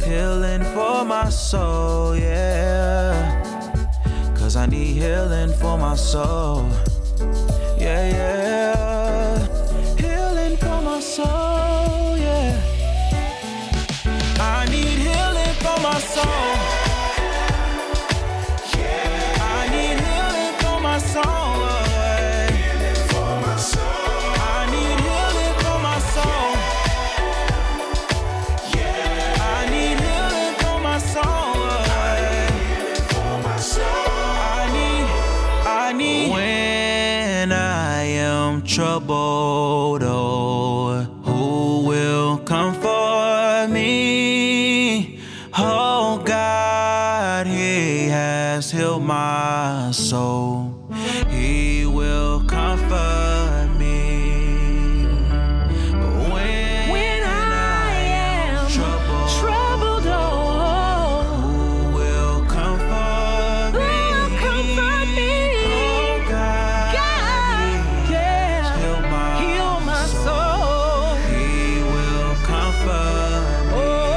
healing for my soul, yeah. 'Cause I need healing for my soul, yeah, yeah. Healing for my soul, yeah. I need healing for my soul. I need healing for my soul. Healing for my soul. I need healing for my soul. Yeah. I need healing for my soul. Healing for my soul. I need. When I am troubled, oh, who will comfort me? Oh God, He has healed my soul. He will comfort me. When I am troubled, oh, who will comfort me? Oh God, yeah, heal my soul. He will comfort me.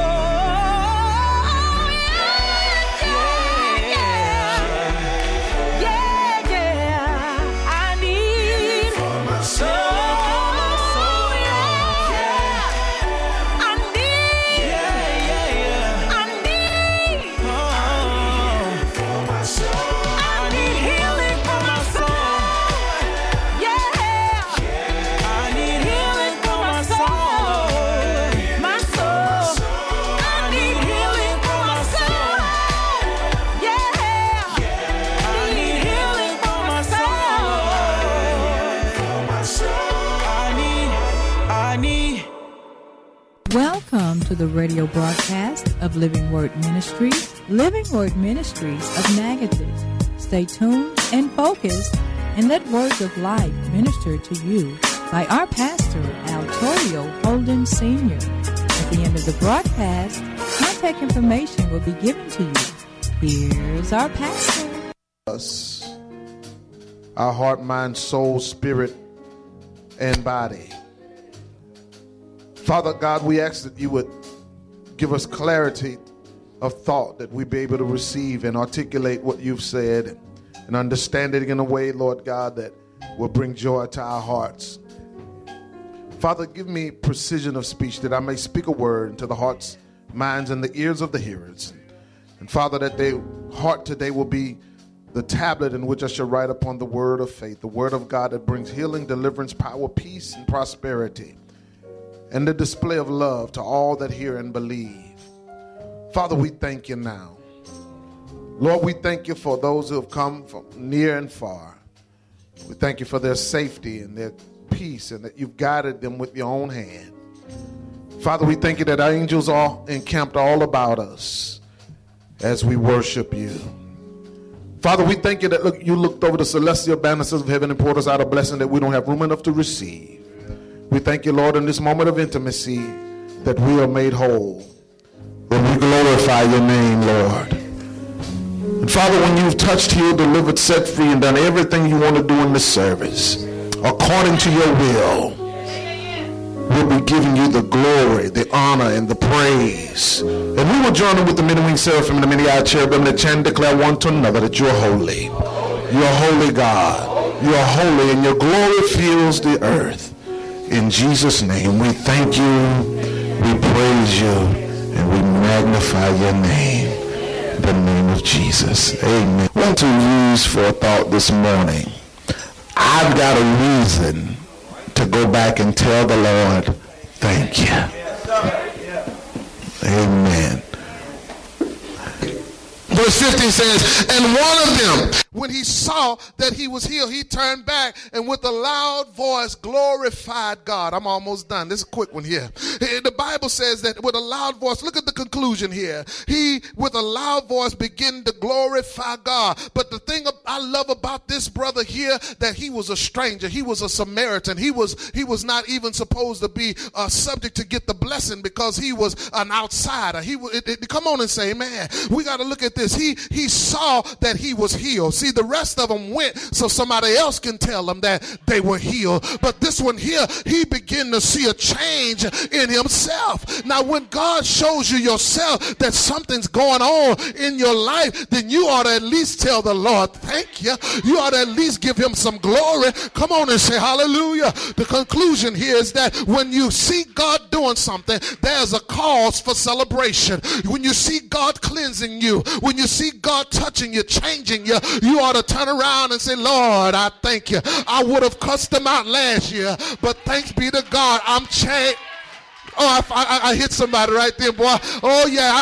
Welcome to the radio broadcast of Living Word Ministries, Living Word Ministries of Natchitoches. Stay tuned and focused and let words of life minister to you by our pastor, Altorio Holden Sr. At the end of the broadcast, contact information will be given to you. Here's our pastor. Us, our heart, mind, soul, spirit, and body. Father God, we ask that you would give us clarity of thought, that we be able to receive and articulate what you've said and understand it in a way, Lord God, that will bring joy to our hearts. Father, give me precision of speech that I may speak a word into the hearts, minds, and the ears of the hearers. And Father, that their heart today will be the tablet in which I shall write upon the word of faith, the word of God that brings healing, deliverance, power, peace, and prosperity, and the display of love to all that hear and believe. Father, we thank you now. Lord, we thank you for those who have come from near and far. We thank you for their safety and their peace, and that you've guided them with your own hand. Father, we thank you that our angels are encamped all about us as we worship you. Father, we thank you that you looked over the celestial banisters of heaven and poured us out a blessing that we don't have room enough to receive. We thank you, Lord, in this moment of intimacy that we are made whole. When we glorify your name, Lord. And Father, when you've touched, healed, delivered, set free, and done everything you want to do in this service, according to your will, we'll be giving you the glory, the honor, and the praise. And we will join in with the many-winged seraphim and the many-eyed cherubim that chant and declare one to another that you're holy. You're holy, God. You're holy, and your glory fills the earth. In Jesus' name, we thank you, we praise you, and we magnify your name. In the name of Jesus. Amen. I want to use for a thought this morning. I've got a reason to go back and tell the Lord, thank you. Amen. Verse 15 says, and one of them, when he saw that he was healed, he turned back and with a loud voice glorified God. I'm almost done. This is a quick one here. The Bible says that with a loud voice, look at the conclusion here. He, with a loud voice, began to glorify God. But the thing I love about this brother here, that he was a stranger. He was a Samaritan. He was not even supposed to be subject to get the blessing because he was an outsider. Come on and say, man, we got to look at this. He saw that he was healed. See, the rest of them went so somebody else can tell them that they were healed. But this one here, he began to see a change in himself. Now, when God shows you yourself that something's going on in your life, then you ought to at least tell the Lord, thank you. You ought to at least give him some glory. Come on and say hallelujah. The conclusion here is that when you see God doing something, there's a cause for celebration. When you see God cleansing you, when you see God touching you, changing you, you ought to turn around and say, Lord, I thank you. I would have cussed them out last year, but thanks be to God, I'm changed. Oh, I hit somebody right there, boy. Oh yeah,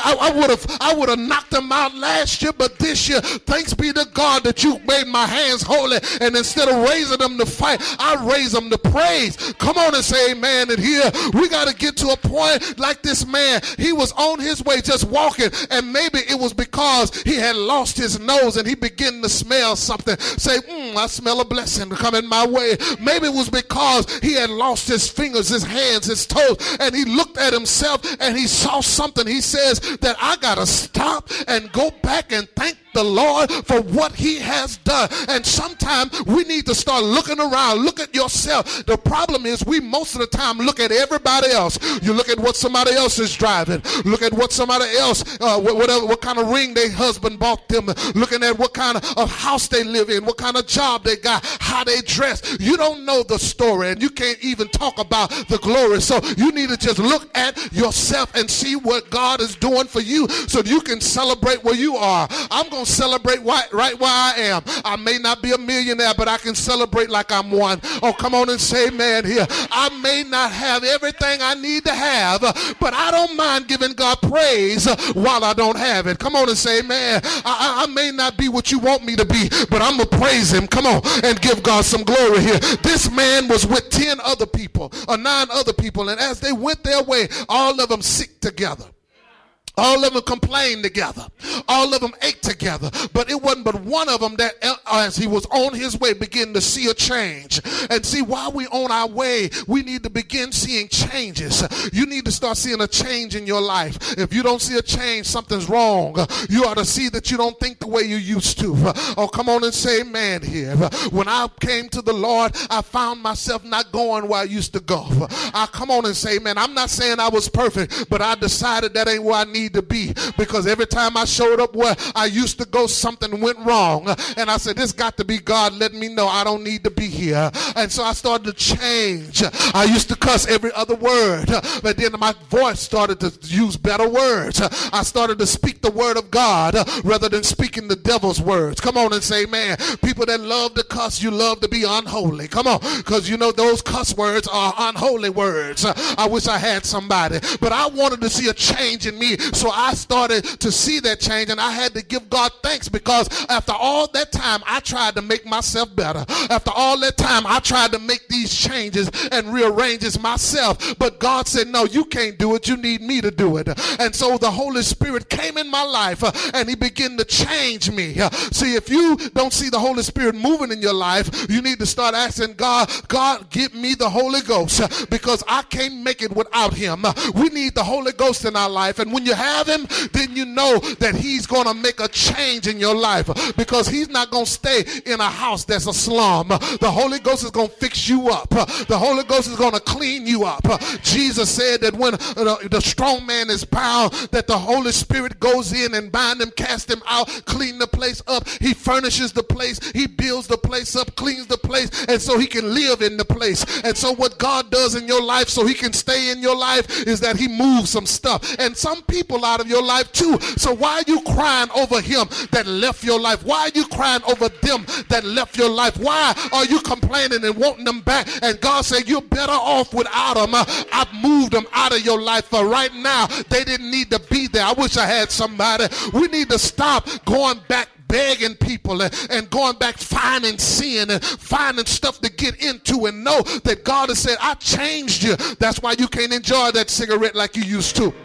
I would have knocked them out last year, but this year, thanks be to God that you made my hands holy, and instead of raising them to fight, I raise them to praise. Come on and say amen. And here we got to get to a point like this man. He was on his way just walking, and maybe it was because he had lost his nose and he began to smell something. Say, I smell a blessing coming my way. Maybe it was because he had lost his fingers, his hands, his toes, and he looked at himself and he saw something. He says that I got to stop and go back and thank the Lord for what he has done. And sometimes we need to start looking around. Look at yourself. The problem is we most of the time look at everybody else. You look at what somebody else is driving. Look at what somebody else, what kind of ring their husband bought them. Looking at what kind of house they live in, what kind of job they got, how they dress. You don't know the story, and you can't even talk about the glory. So you need to just look at yourself and see what God is doing for you so you can celebrate where you are. I'm going to celebrate right where I am. I may not be a millionaire, but I can celebrate like I'm one. Oh, come on and say amen here. I may not have everything I need to have, but I don't mind giving God praise while I don't have it. Come on and say amen. I may not be what you want me to be, but I'm going to praise him. Come on and give God some glory here. This man was with 10 other people or 9 other people, and as they went their way, all of them sick together. All of them complained together. All of them ate together. But it wasn't but one of them that, as he was on his way, began to see a change. And see, while we're on our way, we need to begin seeing changes. You need to start seeing a change in your life. If you don't see a change, something's wrong. You ought to see that you don't think the way you used to. Oh, come on and say amen here. When I came to the Lord, I found myself not going where I used to go. I come on and say amen. I'm not saying I was perfect, but I decided that ain't where I need to be, because every time I showed up where I used to go, something went wrong, and I said, this got to be God letting me know I don't need to be here. And so I started to change. I used to cuss every other word, but then my voice started to use better words. I started to speak the word of God rather than speaking the devil's words. Come on and say amen. People that love to cuss, you love to be unholy. Come on, because you know those cuss words are unholy words. I wish I had somebody, but I wanted to see a change in me. So I started to see that change, and I had to give God thanks, because after all that time, I tried to make myself better. After all that time, I tried to make these changes and rearranges myself. But God said, no, you can't do it. You need me to do it. And so the Holy Spirit came in my life, and he began to change me. See, if you don't see the Holy Spirit moving in your life, you need to start asking God, give me the Holy Ghost, because I can't make it without him. We need the Holy Ghost in our life. And when you have him, then you know that he's going to make a change in your life, because he's not going to stay in a house that's a slum. The Holy Ghost is going to fix you up. The Holy Ghost is going to clean you up. Jesus said that when the strong man is bound, that the Holy Spirit goes in and bind him, cast him out, clean the place up. He furnishes the place. He builds the place up, cleans the place, and so he can live in the place. And so what God does in your life so he can stay in your life is that he moves some stuff. And some people out of your life too. So why are you crying over him that left your life? Why are you crying over them that left your life? Why are you complaining and wanting them back? And God said, you're better off without them. I've moved them out of your life for right now. They didn't need to be there. I wish I had somebody. We need to stop going back begging people and going back finding sin and finding stuff to get into, and know that God has said, I changed you. That's why you can't enjoy that cigarette like you used to.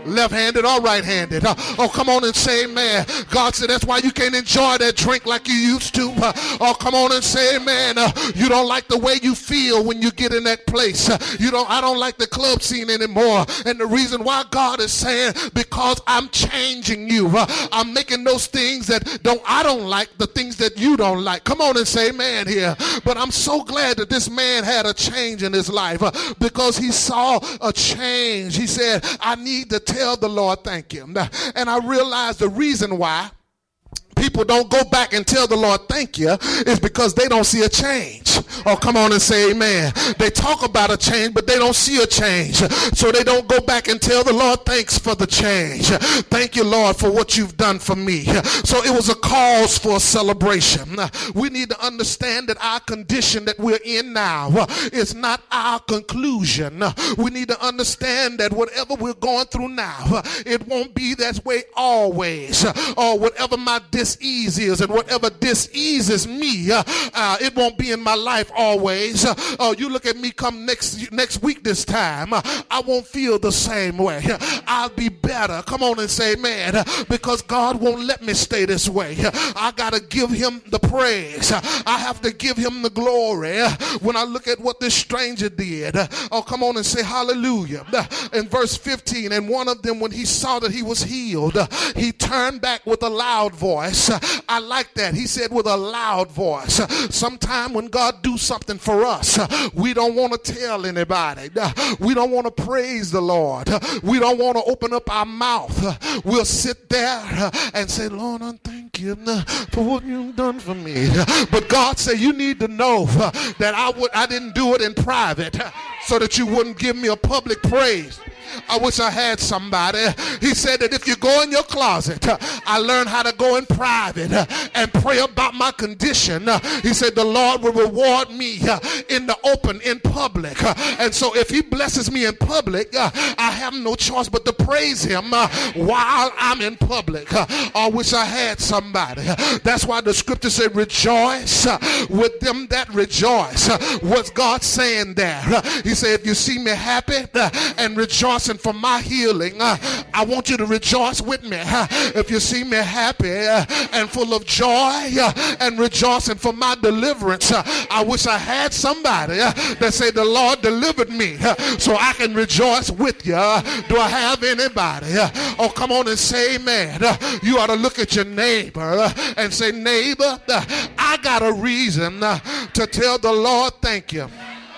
Left-handed or right-handed. Oh, come on and say amen. God said that's why you can't enjoy that drink like you used to. Oh, come on and say amen. You don't like the way you feel when you get in that place. I don't like the club scene anymore. And the reason why God is saying, because I'm changing you. I'm making those things that I don't like, the things that you don't like. Come on and say amen here. But I'm so glad that this man had a change in his life because he saw a change. He said, I need to tell the Lord thank you. And I realized the reason why people don't go back and tell the Lord thank you is because they don't see a change. Oh, come on and say amen. They talk about a change, but they don't see a change. So they don't go back and tell the Lord thanks for the change. Thank you, Lord, for what you've done for me. So it was a cause for a celebration. We need to understand that our condition that we're in now is not our conclusion. We need to understand that whatever we're going through now, it won't be that way always. Or whatever my dis-ease is and whatever dis-eases me, it won't be in my life always. You look at me come next week this time, I won't feel the same way. I'll be better. Come on and say amen. Because God won't let me stay this way. I got to give him the praise. I have to give him the glory. When I look at what this stranger did, oh, come on and say hallelujah. In verse 15, and one of them, when he saw that he was healed, he turned back with a loud voice. I like that. He said with a loud voice. Sometime when God do something for us, we don't want to tell anybody. We don't want to praise the Lord. We don't want to open up our mouth. We'll sit there and say, Lord, I thank you for what you've done for me. But God said you need to know that I didn't do it in private so that you wouldn't give me a public praise. I wish I had somebody. He said that if you go in your closet, I learned how to go in private and pray about my condition. He said the Lord will reward me in the open, in public. And so if he blesses me in public, I have no choice but to praise him while I'm in public. I wish I had somebody. That's why the scripture said rejoice with them that rejoice. What's God saying there? He said if you see me happy and rejoice for my healing, I want you to rejoice with me. If you see me happy and full of joy and rejoicing for my deliverance, I wish I had somebody that say the Lord delivered me so I can rejoice with you. Do I have anybody? Oh, come on and say amen. You ought to look at your neighbor and say, neighbor, I got a reason to tell the Lord thank you.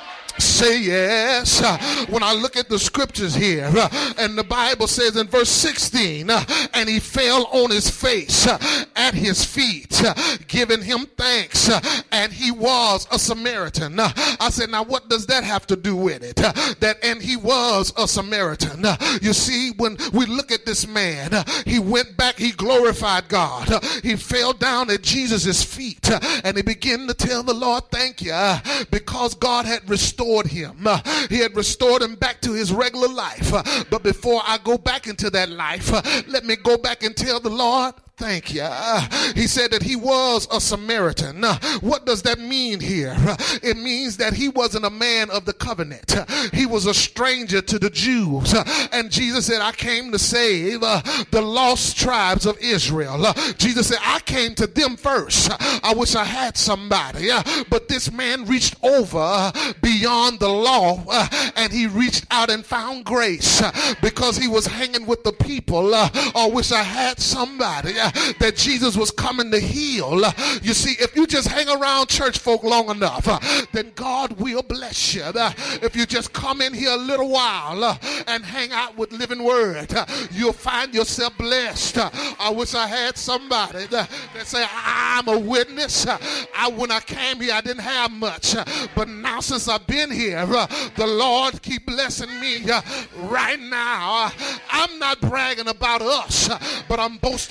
Say yes. When I look at the scriptures here, and the Bible says in verse 16, and he fell on his face at his feet, giving him thanks, and he was a Samaritan. I said, now what does that have to do with it? And he was a Samaritan. You see, when we look at this man, he went back, he glorified God. He fell down at Jesus' feet, and he began to tell the Lord, thank you, because God had restored him. He had restored him back to his regular life. But before I go back into that life, let me go back and tell the Lord, thank you. He said that he was a Samaritan. What does that mean here? It means that he wasn't a man of the covenant. He was a stranger to the Jews. And Jesus said, I came to save the lost tribes of Israel. Jesus said, I came to them first. I wish I had somebody. But this man reached over beyond the law and he reached out and found grace because he was hanging with the people. I wish I had somebody that Jesus was coming to heal. You see, if you just hang around church folk long enough, then God will bless you. If you just come in here a little while and hang out with Living Word, you'll find yourself blessed. I wish I had somebody that say, I'm a witness. When I came here, I didn't have much. But now since I've been here, the Lord keep blessing me right now. I'm not bragging about us, but I'm boasting on the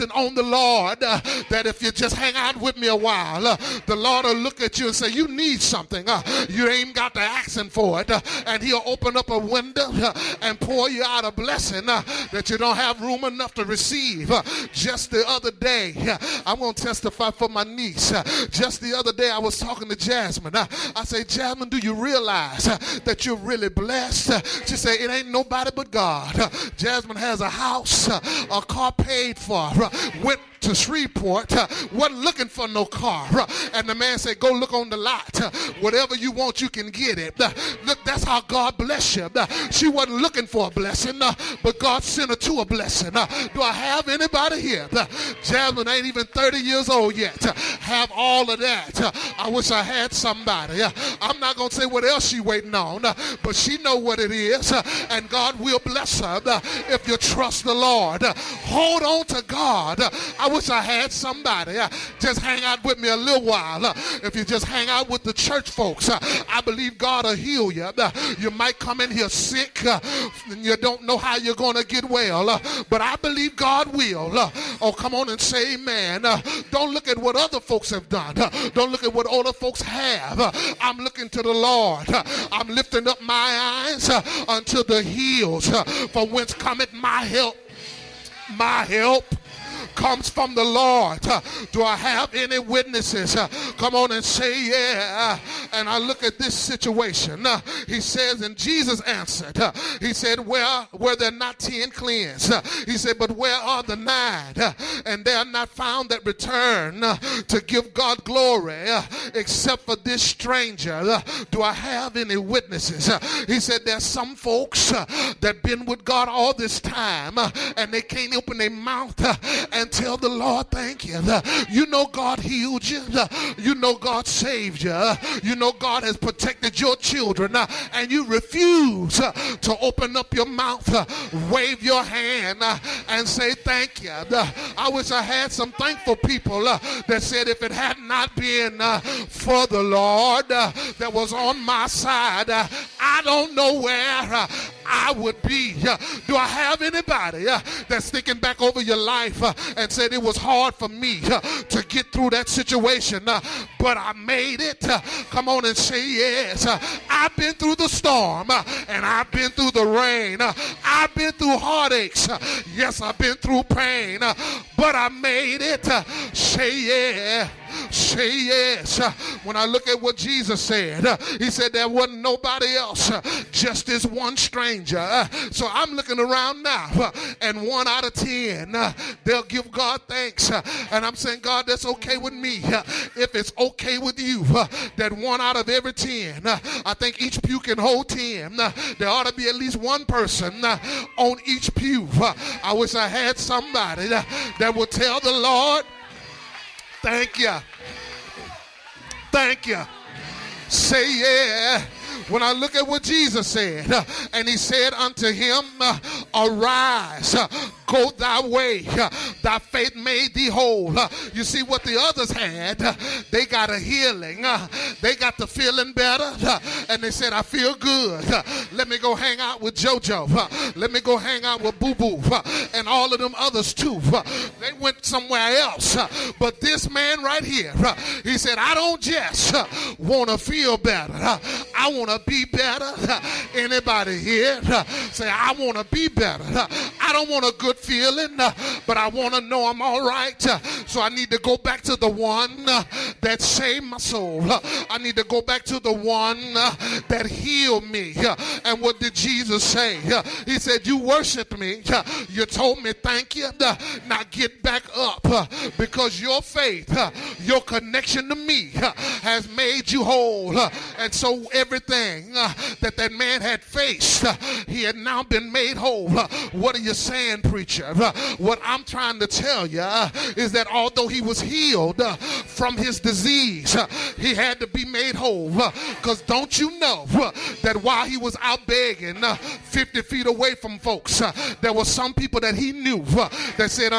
Lord that if you just hang out with me a while, the Lord will look at you and say, you need something. You ain't got to asking for it. And he'll open up a window and pour you out a blessing that you don't have room enough to receive. Just the other day, I'm going to testify for my niece. Just the other day, I was talking to Jasmine. I say, Jasmine, do you realize that you're really blessed? She said, it ain't nobody but God. Jasmine has a house, a car paid for, went to Shreveport, wasn't looking for no car. And the man said, go look on the lot. Whatever you want, you can get it. Look, that's how God bless you. She wasn't looking for a blessing, but God sent her to a blessing. Do I have anybody here? Jasmine ain't even 30 years old yet. Have all of that. I wish I had somebody. I'm not going to say what else she waiting on, but she know what it is, and God will bless her if you trust the Lord. Hold on to God. I wish I had somebody. Just hang out with me a little while. If you just hang out with the church folks, I believe God will heal you. You might come in here sick and you don't know how you're going to get well, but I believe God will. Oh, come on and say amen. Don't look at what other folks have done. Don't look at what other folks have. I'm looking to the Lord. I'm lifting up my eyes unto the hills, for whence cometh my help. My help comes from the Lord. Do I have any witnesses? Come on and say yeah. And I look at this situation. He says, and Jesus answered. He said, were there not 10 cleansed? He said, but where are the 9? And they are not found that return to give God glory except for this stranger. Do I have any witnesses? He said, there's some folks that been with God all this time and they can't open their mouth and tell the Lord thank you. You know God healed you. You know God saved you. You know God has protected your children, and you refuse to open up your mouth, wave your hand, and say thank you. I wish I had some thankful people that said, if it had not been for the Lord that was on my side, I don't know where I would be. Do I have anybody that's thinking back over your life and said it was hard for me to get through that situation, but I made it? Come on and say yes. I've been through the storm and I've been through the rain. I've been through heartaches. Yes, I've been through pain, but I made it. Say yeah. Say yes. When I look at what Jesus said, he said there wasn't nobody else, just this one stranger. So I'm looking around now, and 1 out of 10, they'll give God thanks. And I'm saying, God, that's okay with me. If it's okay with you, that 1 out of every 10, I think each pew can hold 10. There ought to be at least one person on each pew. I wish I had somebody that would tell the Lord, thank you. Thank you. Say yeah. When I look at what Jesus said, and he said unto him, arise, go thy way, thy faith made thee whole. You see what the others had, they got a healing, they got the feeling better, and they said, I feel good. Let me go hang out with JoJo. Let me go hang out with Boo Boo, and all of them others too. They went somewhere else. But this man right here, he said, I don't just want to feel better. I want to be better. Anybody here say, I want to be better. I don't want a good feeling, but I want to know I'm all right. So I need to go back to the one that saved my soul. I need to go back to the one that healed me. And what did Jesus say? He said, you worshiped me. You told me thank you. Now get back up, because your faith, your connection to me has made you whole. And so everything that man had faced, he had now been made whole. What are you saying, preacher? What I'm trying to tell you is that although he was healed from his disease, he had to be made whole. Because don't you know that while he was out begging 50 feet away from folks, there were some people that he knew that said,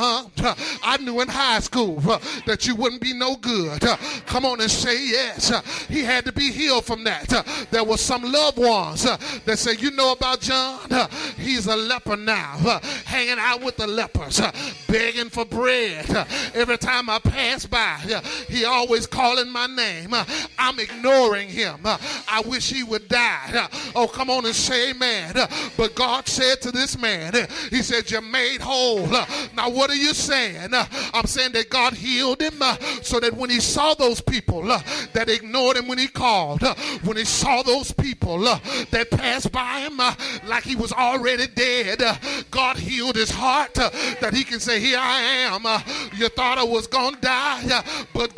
I knew in high school that you wouldn't be no good. Come on and say yes. He had to be healed from that. There were some loved ones that say, you know about John? He's a leper now. around, hanging out with the lepers, begging for bread. Every time I pass by, he always calling my name. I'm ignoring him. I wish he would die. Oh, come on and say amen. But God said to this man, he said, you're made whole. Now, what are you saying? I'm saying that God healed him so that when he saw those people that ignored him when he called, when he saw those people that passed by him like he was already dead, God healed his heart that he can say, here I am. You thought I was going to die, but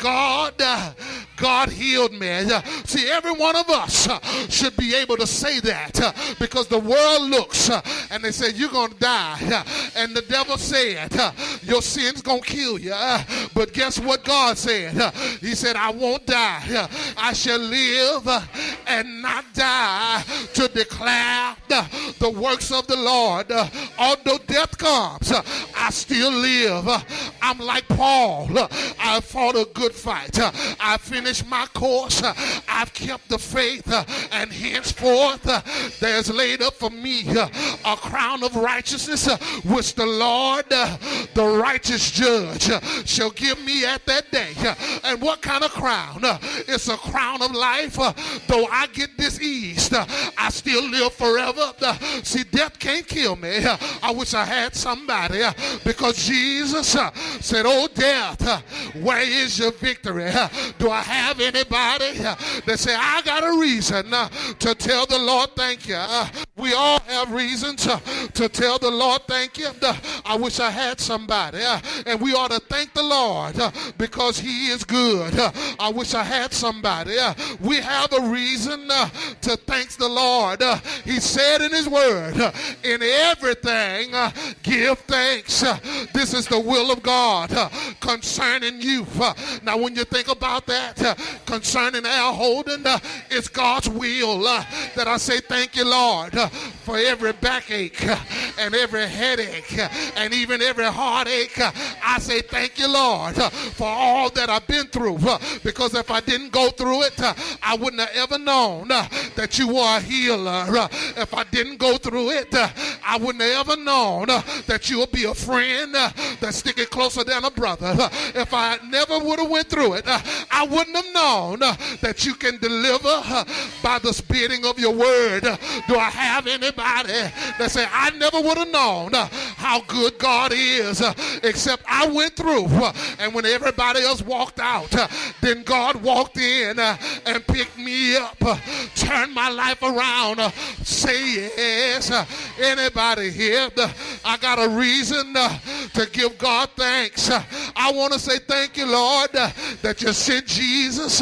God healed me. See, every one of us should be able to say that because the world looks and they say, you're going to die. And the devil said, your sin's going to kill you. But guess what God said? He said, I won't die. I shall live and not die to declare the works of the Lord. Although death comes, I still live. I'm like Paul. I fought a good fight. I finished my course. I've kept the faith. And henceforth, there's laid up for me a crown of righteousness, which the Lord, the righteous judge, shall give me at that day. And what kind of crown? It's a crown of life. Though I get diseased, I still live forever. See, death can't kill me. I wish I had somebody, because Jesus said, oh death, where is your victory? Do I have anybody that say, I got a reason to tell the Lord thank you? We all have reasons to tell the Lord thank you. I wish I had somebody. And we ought to thank the Lord because he is good. I wish I had somebody. We have a reason to thank the Lord. He said in his word, in everything give thanks. This is the will of God concerning you. Now when you think about that, concerning Al Holden, it's God's will that I say thank you, Lord, for every backache and every headache and even every heartache. I say thank you, Lord, for all that I've been through, because if I didn't go through it, I wouldn't have ever known that you were a healer. If I didn't go through it, I wouldn't have ever known that you would be a friend that's sticking closer than a brother. If I never would have went through it, I wouldn't have known that you can deliver by the spitting of your word. Do I have anybody that say, I never would have known how good God is except I went through, and when everybody else walked out, then God walked in and picked me up, turned my life around. Say yes. Anybody here? I got a reason to give God thanks. I want to say thank you, Lord, that you sent Jesus,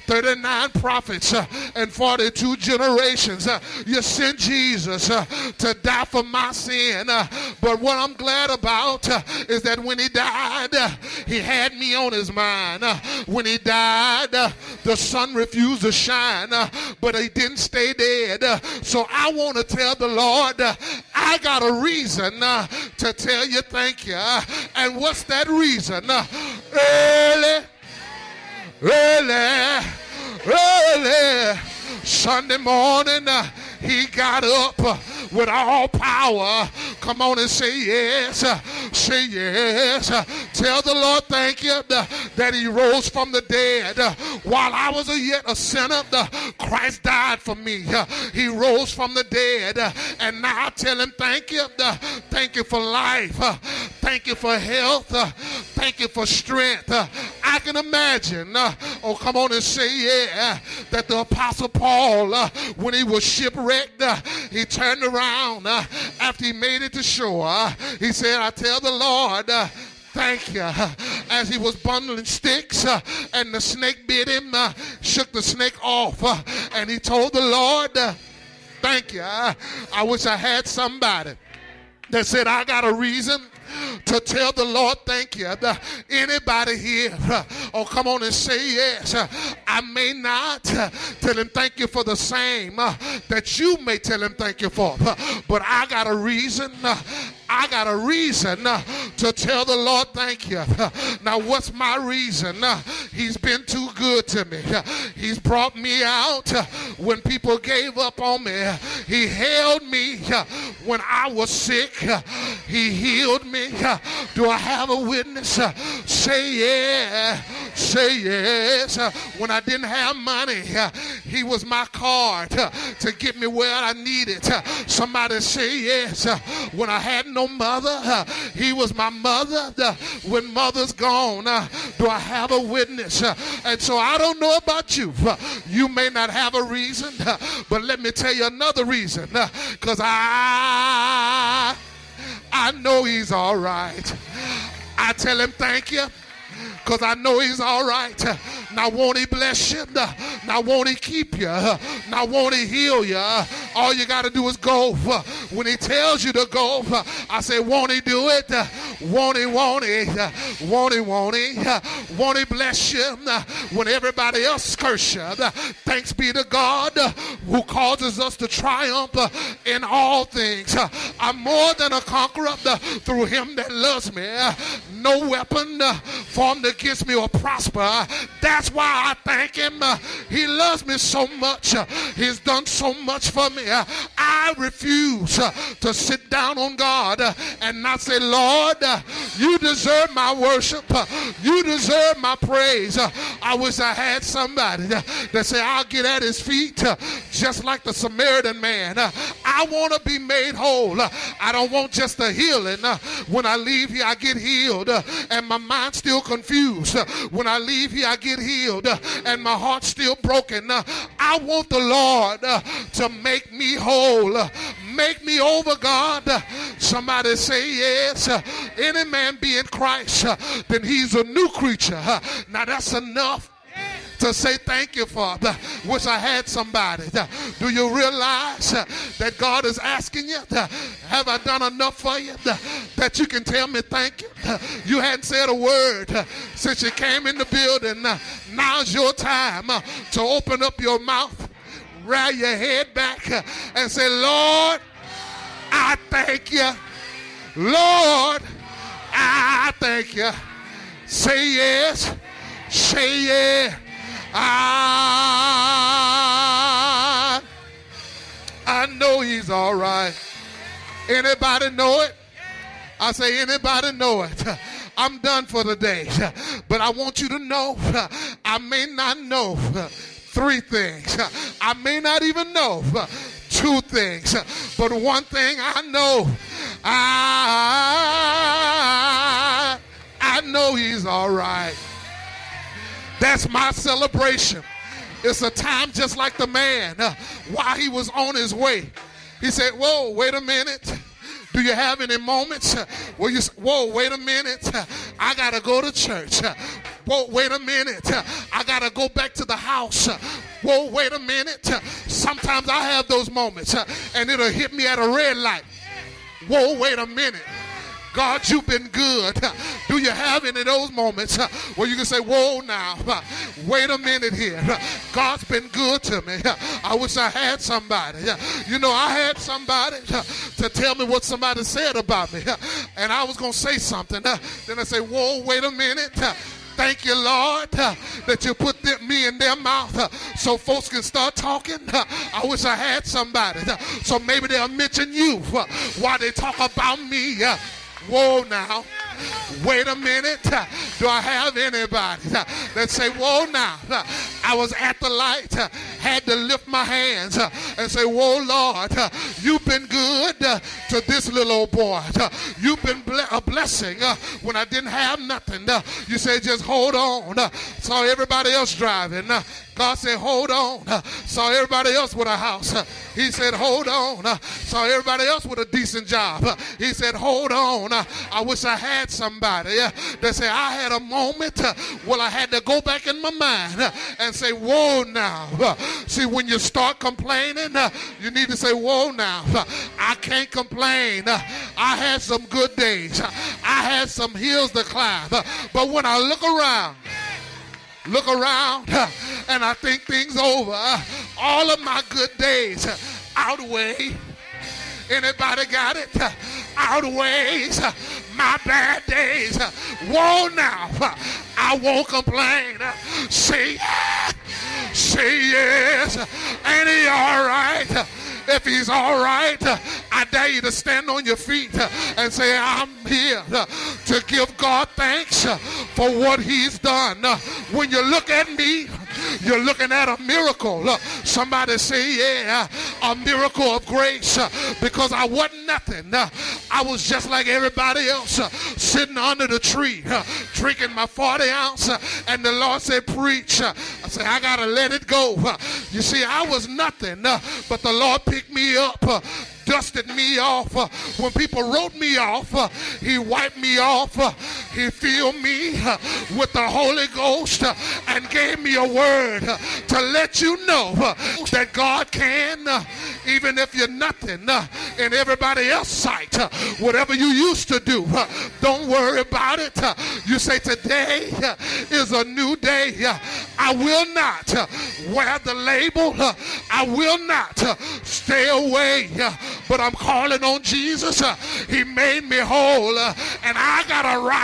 39 prophets and 42 generations. You sent Jesus to die for my sin. But what I'm glad about is that when he died, he had me on his mind. When he died, the sun refused to shine, but he didn't stay dead. So I want to tell the Lord, I got a reason to tell you thank you. And what's that reason? Early Sunday morning, he got up with all power. Come on and say yes. Say yes. Tell the Lord thank you that he rose from the dead. While I was yet a sinner, Christ died for me. He rose from the dead. And now I tell him thank you. Thank you for life. Thank you for health. Thank you for strength. I can imagine, oh come on and say yeah, that the Apostle Paul, when he was shipwrecked, he turned around after he made it to shore. He said, I tell the Lord, thank you. As he was bundling sticks and the snake bit him, shook the snake off, and he told the Lord, thank you. I wish I had somebody that said, I got a reason to tell the Lord thank you. Anybody here, oh come on and say yes. I may not tell him thank you for the same that you may tell him thank you for, but I got a reason. I got a reason to tell the Lord thank you. Now what's my reason? He's been too good to me. He's brought me out when people gave up on me. He held me when I was sick. He healed me. Do I have a witness? Say yeah. Say yes. When I didn't have money, he was my card to get me where I needed. Somebody say yes. When I had no mother, he was my mother. When mother's gone, do I have a witness? And so I don't know about you. You may not have a reason, but let me tell you another reason. Because I know he's all right. I tell him thank you, because I know he's all right. Now won't he bless you? Now won't he keep you? Now won't he heal you? All you got to do is go. When he tells you to go, I say, won't he do it? Won't he, won't he? Won't he, won't he? Won't he bless you when everybody else curse you? Thanks be to God who causes us to triumph in all things. I'm more than a conqueror through him that loves me. No weapon formed against me will prosper. That's why I thank him. He loves me so much. He's done so much for me. I refuse to sit down on God and not say, Lord, you deserve my worship. You deserve my praise. I wish I had somebody that say, I'll get at his feet just like the Samaritan man. I want to be made whole. I don't want just a healing. When I leave here, I get healed and my mind's still confused. When I leave here, I get healed and my heart's still broken. I want the Lord to make me whole. Make me over, God. Somebody say yes. Any man be in Christ, then he's a new creature. Now that's enough to say thank you, Father. Wish I had somebody. Do you realize that God is asking you, have I done enough for you that you can tell me thank you? You hadn't said a word since you came in the building. Now's your time to open up your mouth, rear your head back, and say, Lord, I thank you. Lord, I thank you. Say yes. Say yeah. I know he's all right. Anybody know it? I say, anybody know it? I'm done for the day. But I want you to know, I may not know 3 things. I may not even know 2 things. But one thing I know, I know he's all right. That's my celebration. It's a time just like the man while he was on his way. He said, whoa, wait a minute. Do you have any moments where you say, whoa, wait a minute. I got to go to church. Whoa, wait a minute. I got to go back to the house. Whoa, wait a minute. Sometimes I have those moments and it'll hit me at a red light. Whoa, wait a minute. God, you've been good. Do you have any of those moments where you can say, whoa now, wait a minute here. God's been good to me. I wish I had somebody. You know, I had somebody to tell me what somebody said about me. And I was going to say something. Then I say, whoa, wait a minute. Thank you, Lord, that you put me in their mouth so folks can start talking. I wish I had somebody. So maybe they'll mention you while they talk about me. Whoa now, wait a minute. Do I have anybody that say, whoa now, I was at the light, had to lift my hands and say, whoa Lord, you've been good to this little old boy. You've been a blessing when I didn't have nothing. You said, just hold on. Saw everybody else driving. God said, hold on. Saw everybody else with a house. He said, hold on. Saw everybody else with a decent job. He said, hold on. I wish I had somebody that said, I had a moment where I had to go back in my mind and say, whoa now. See, when you start complaining, you need to say, whoa now. I can't complain. I had some good days. I had some hills to climb. But when I look around and I think things over, all of my good days outweigh. Anybody got it? Outweighs my bad days. Whoa now, I won't complain. Say yes, say yes. Ain't he all right? If he's all right, I dare you to stand on your feet and say, I'm here to give God thanks for what he's done. When you look at me, you're looking at a miracle. Somebody say, yeah, a miracle of grace, because I wasn't nothing. I was just like everybody else, sitting under the tree, drinking my 40 ounce, and the Lord said, preach. I said, I got to let it go. You see, I was nothing, but the Lord picked me up, dusted me off. When people wrote me off, he wiped me off. He filled me with the Holy Ghost and gave me a word to let you know that God can, even if you're nothing in everybody else's sight. Whatever you used to do, don't worry about it. You say, today is a new day. I will not wear the label. I will not stay away. But I'm calling on Jesus. He made me whole, and I got a right